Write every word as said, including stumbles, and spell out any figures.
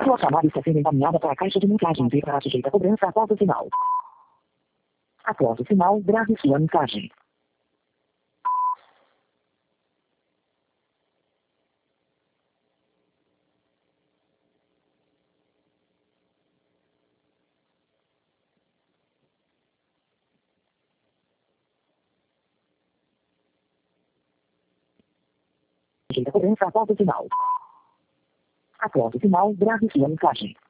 Sua chamada está sendo encaminhada para a caixa de mensagens e será sujeita a cobrança após o sinal. Após o sinal, grave sua mensagem. Sujeita a cobrança após o sinal. Após o sinal, grave sua mensagem.